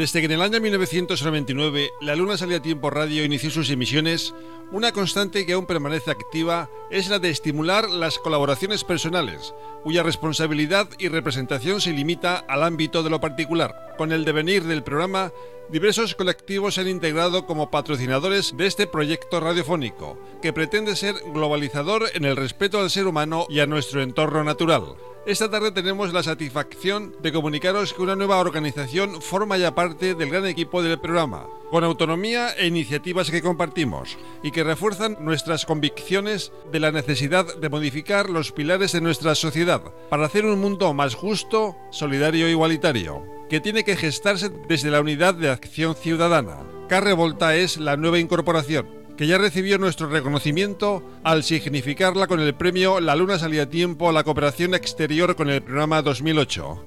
Desde que en el año 1999 La Luna Salía a Tiempo Radio inició sus emisiones, una constante que aún permanece activa es la de estimular las colaboraciones personales, cuya responsabilidad y representación se limita al ámbito de lo particular. Con el devenir del programa, diversos colectivos se han integrado como patrocinadores de este proyecto radiofónico, que pretende ser globalizador en el respeto al ser humano y a nuestro entorno natural. Esta tarde tenemos la satisfacción de comunicaros que una nueva organización forma ya parte del gran equipo del programa, con autonomía e iniciativas que compartimos y que refuerzan nuestras convicciones de la necesidad de modificar los pilares de nuestra sociedad para hacer un mundo más justo, solidario e igualitario, que tiene que gestarse desde la unidad de acción ciudadana. Carre Volta es la nueva incorporación, que ya recibió nuestro reconocimiento al significarla con el premio La Luna Salía a Tiempo a la cooperación exterior con el programa 2008.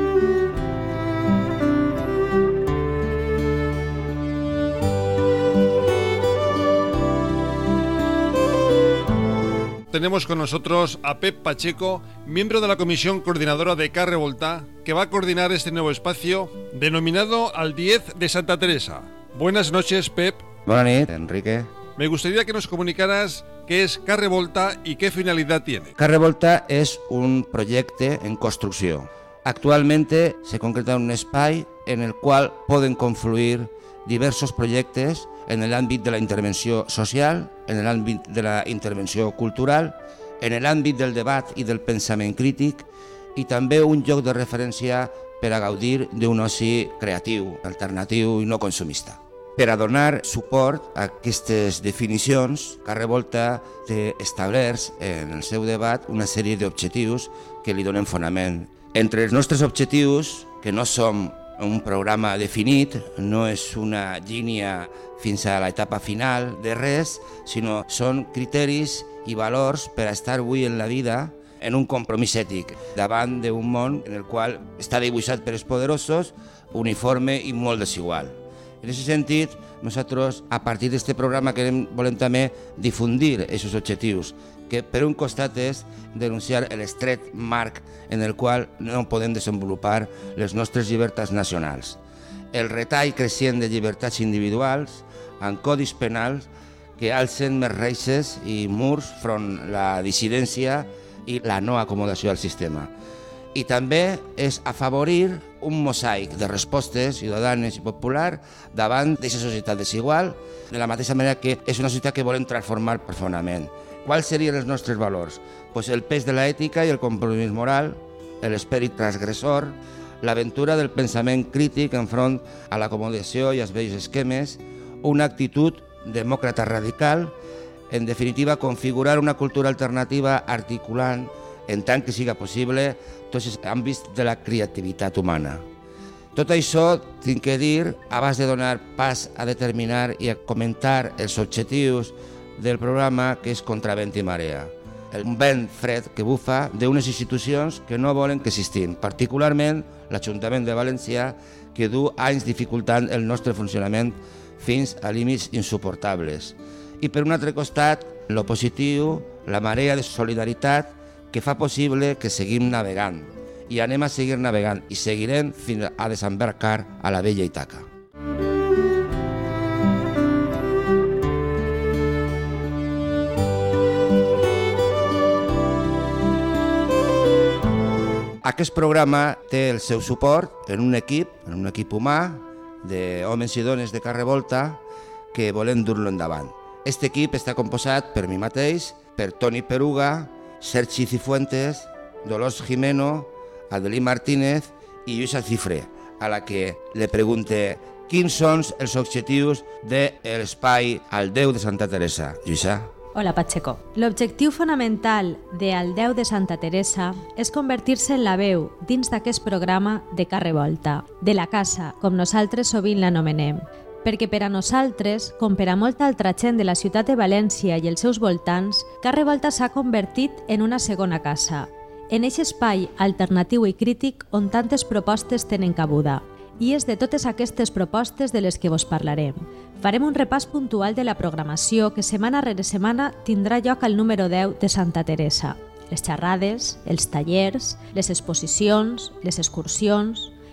Tenemos con nosotros a Pep Pacheco, miembro de la comisión coordinadora de Carre Volta, que va a coordinar este nuevo espacio denominado Al 10 de Santa Teresa. Buenas noches, Pep. Buenas noches, Enrique. Me gustaría que nos comunicaras qué es Carre Volta i qué finalidad tiene. Carre Volta és un projecte en construcció. Actualment se concreta un espai en el qual poden confluir diversos projectes en l'àmbit de la intervenció social, en l'àmbit de la intervenció cultural, en l'àmbit del debat i del pensament crític i també un lloc de referència per a gaudir d'un oci creatiu, alternatiu i no consumista. Per a donar suport a aquestes definicions, Carre Volta té establerts en el seu debat una sèrie d'objectius que li donen fonament. Entre els nostres objectius, que no som un programa definit, no és una línia fins a l'etapa final de res, sinó són criteris i valors per a estar avui en la vida en un compromís ètic davant d'un món en el qual està dibuixat per els poderosos, uniforme i molt desigual. En aquest sentit, nosaltres, a partir d'aquest programa, volem també difundir aquests objectius, que per un costat és denunciar l'estret marc en el qual no podem desenvolupar les nostres llibertats nacionals. El retall creixent de llibertats individuals amb codis penals que alcen més reixes i murs front la dissidència i la no acomodació al sistema. I també és afavorir un mosaic de respostes ciutadanes i popular davant d'aquesta societat desigual, de la mateixa manera que és una societat que volem transformar profundament. Quals serien els nostres valors? Pues el pes de l'ètica i el compromís moral, l'esperit transgressor, l'aventura del pensament crític enfront a l'acomodació i als vells esquemes, una actitud demòcrata radical, en definitiva, configurar una cultura alternativa articulant en tant que siga possible tots els àmbits de la creativitat humana. Tot això tinc que dir abans de donar pas a determinar i a comentar els objectius del programa, que és contra vent i marea. Un vent fred que bufa d'unes institucions que no volen que existim, particularment l'Ajuntament de València, que du anys dificultant el nostre funcionament fins a límits insuportables. I per un altre costat, lo positiu, la marea de solidaritat que fa possible que seguim navegant. I anem a seguir navegant i seguirem fins a desembarcar a la vella Ítaca. Aquest programa té el seu suport en un equip humà d'homes i dones de Carre Volta que volem dur-lo endavant. Aquest equip està composat per mi mateix, per Toni Peruga, Sergi Cifuentes, Dolors Jimeno, Adelí Martínez i Lluïsa Cifré, a la que li pregunte quins són els objectius de l'espai Al 10 de Santa Teresa. Lluïsa. Hola, Pacheco. L'objectiu fonamental de Al 10 de Santa Teresa és convertir-se en la veu dins d'aquest programa de Carre Volta, de la casa, com nosaltres sovint l'anomenem, perquè per a nosaltres, com per a molta altra gent de la ciutat de València i els seus voltants, Carre Volta s'ha convertit en una segona casa, en aquest espai alternatiu i crític on tantes propostes tenen cabuda. I és de totes aquestes propostes de les que vos parlarem. Farem un repàs puntual de la programació que setmana rere setmana tindrà lloc al número 10 de Santa Teresa. Les xerrades, els tallers, les exposicions, les excursions,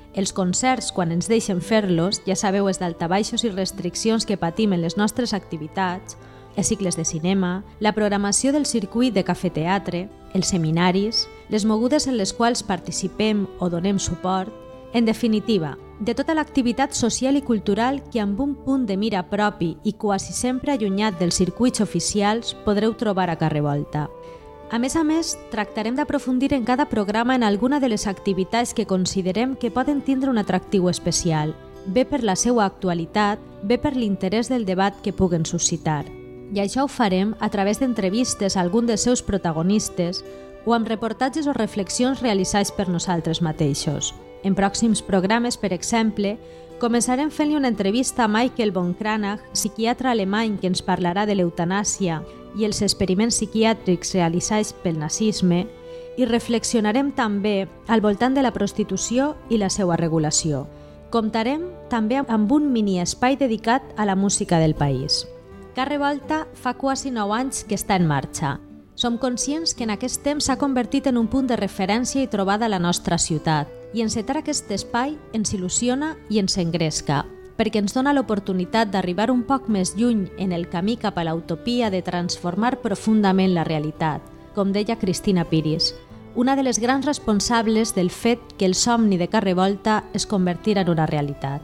Els concerts, quan ens deixen fer-los, ja sabeu, els daltabaixos i restriccions que patim en les nostres activitats, els cicles de cinema, la programació del circuit de cafè-teatre, els seminaris, les mogudes en les quals participem o donem suport, en definitiva, de tota l'activitat social i cultural que amb un punt de mira propi i quasi sempre allunyat dels circuits oficials podreu trobar a Carrer Volta. A més, tractarem d'aprofundir en cada programa en alguna de les activitats que considerem que poden tindre un atractiu especial, bé per la seva actualitat, bé per l'interès del debat que puguen suscitar. I això ho farem a través d'entrevistes a algun dels seus protagonistes o amb reportatges o reflexions realitzats per nosaltres mateixos. En pròxims programes, per exemple, començarem fent-li una entrevista a Michael von Kranach, psiquiatre alemany que ens parlarà de l'eutanàsia i els experiments psiquiàtrics realitzats pel nazisme, i reflexionarem també al voltant de la prostitució i la seva regulació. Comptarem també amb un mini-espai dedicat a la música del país. Carrer Volta fa quasi 9 anys que està en marxa. Som conscients que en aquest temps s'ha convertit en un punt de referència i trobada a la nostra ciutat, i encetar aquest espai ens il·lusiona i ens engresca, perquè ens dona l'oportunitat d'arribar un poc més lluny en el camí cap a l'utopia de transformar profundament la realitat, com deia Cristina Piris, una de les grans responsables del fet que el somni de Carrer Volta es convertirà en una realitat.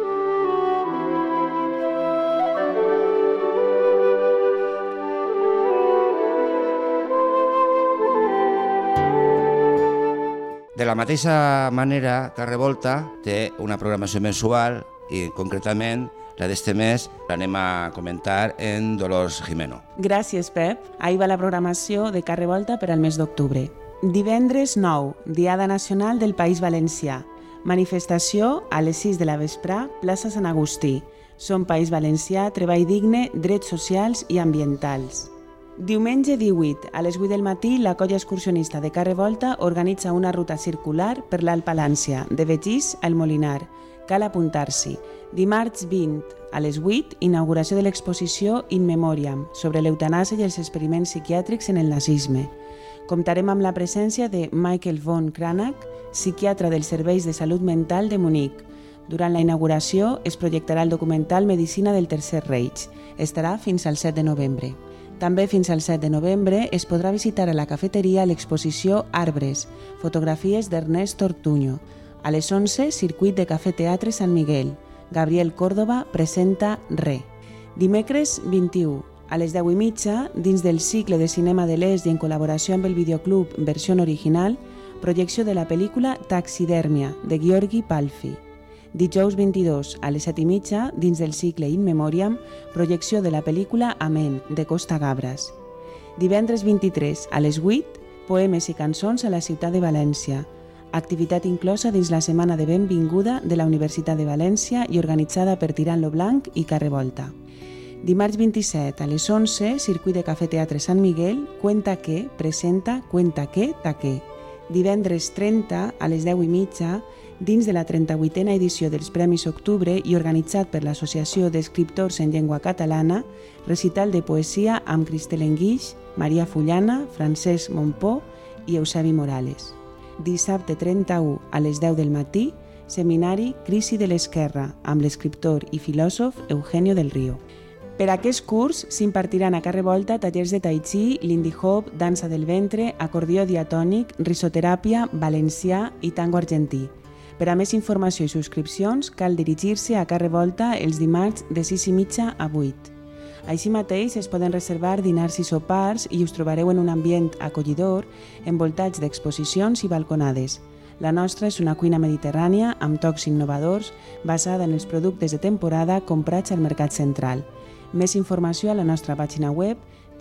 De la mateixa manera, Carrer Volta té una programació mensual i concretament la d'este mes l'anem a comentar en Dolors Jimeno. Gràcies, Pep. Ahí va la programació de Carrer Volta per al mes d'octubre. Divendres 9, Diada Nacional del País Valencià. Manifestació a les 6 de la vesprà, plaça Sant Agustí. Som País Valencià, treball digne, drets socials i ambientals. Diumenge 18, a les 8 del matí, la colla excursionista de Carrer Volta organitza una ruta circular per l'Alt Palància, de Begís al Molinar. Cal apuntar-s'hi. Dimarts 20, a les 8, inauguració de l'exposició In Memoriam, sobre l'eutanàsia i els experiments psiquiàtrics en el nazisme. Comptarem amb la presència de Michael von Kranach, psiquiatre dels serveis de salut mental de Munic. Durant la inauguració es projectarà el documental Medicina del Tercer Reich. Estarà fins al 7 de novembre. També fins al 7 de novembre es podrà visitar a la cafeteria l'exposició Arbres, fotografies d'Ernest Ortuño. A les 11, circuit de cafè-teatre Sant Miguel. Gabriel Córdoba presenta Re. Dimecres 21, a les 10:30, dins del cicle de cinema de l'Est i en col·laboració amb el videoclub Versió Original, projecció de la pel·lícula Taxidèrmia, de Georgi Palfi. Dijous 22, a les 7:30, dins del cicle In Memoriam, projecció de la pel·lícula Amén, de Costa Gabras. Divendres 23, a les 8, poemes i cançons a la ciutat de València. Activitat inclosa dins la setmana de benvinguda de la Universitat de València i organitzada per Tirant lo Blanc i Carrer Volta. Dimarts 27, a les 11, circuit de cafè-teatre Sant Miguel, Cuenta que, presenta Cuenta que, taqué. Divendres 30, a les 10:30, dins de la 38a edició dels Premis Octubre i organitzat per l'Associació d'Escriptors en Llengua Catalana, recital de poesia amb Cristel Enguix, Maria Fullana, Francesc Montpó i Eusebi Morales. Dissabte 31, a les 10 del matí, seminari Crisi de l'Esquerra, amb l'escriptor i filòsof Eugenio del Río. Per aquest curs s'impartiran a Carrer Volta tallers de tai chi, lindy hop, dansa del ventre, acordió diatònic, risoteràpia, valencià i tango argentí. Per a més informació i subscripcions cal dirigir-se a Carrer Volta els dimarts de 6:30 a 8. Així mateix es poden reservar dinars i sopars i us trobareu en un ambient acollidor, envoltats d'exposicions i balconades. La nostra és una cuina mediterrània amb tocs innovadors basada en els productes de temporada comprats al Mercat Central. Més informació a la nostra pàgina web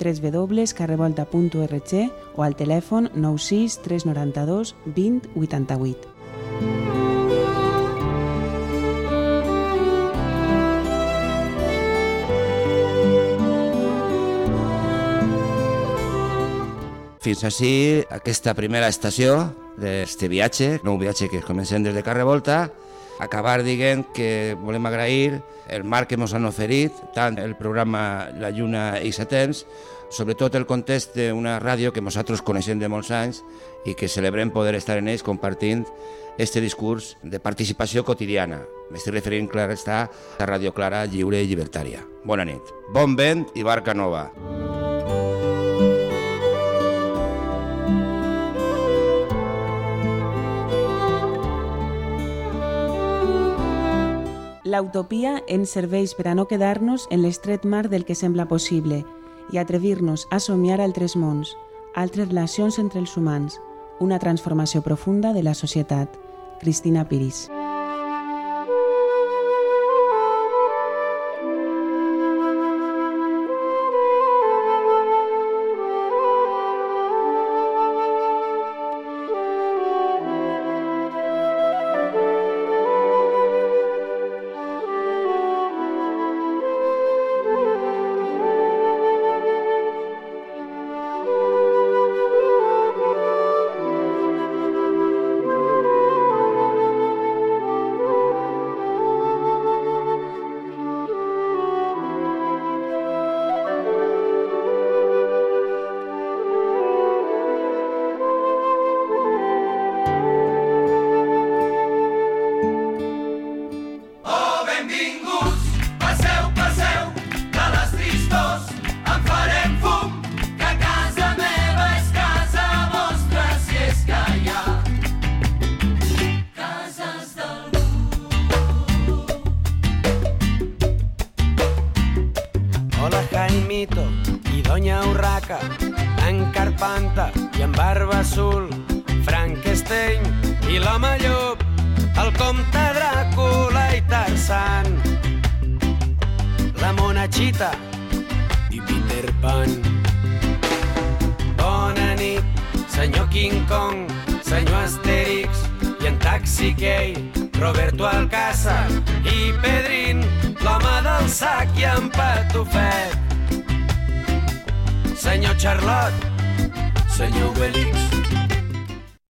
www.carrevolta.org o al telèfon 96 392 20 88. Fins així aquesta primera estació d'este viatge, nou viatge que comencem des de Carrer Volta, Acabar dient que volem agrair el marc que ens han oferit, tant el programa La Lluna i Setens, sobretot el context d'una ràdio que nosaltres coneixem de molts anys i que celebrem poder estar en ells compartint este discurs de participació quotidiana. M'estic referint, clar està, a Ràdio Clara, lliure i llibertària. Bona nit. Bon vent i barca nova. La utopia ens serveix per a no quedar-nos en l'estret mar del que sembla possible i atrevir-nos a somiar altres mons, altres relacions entre els humans, una transformació profunda de la societat. Cristina Piris. i Peter Pan. Bona nit, senyor King Kong, senyor Asterix i en Taxi Key, Roberto Alcázar i Pedrín, l'home del sac i en Patufet. Senyor Charlotte, senyor Obelix,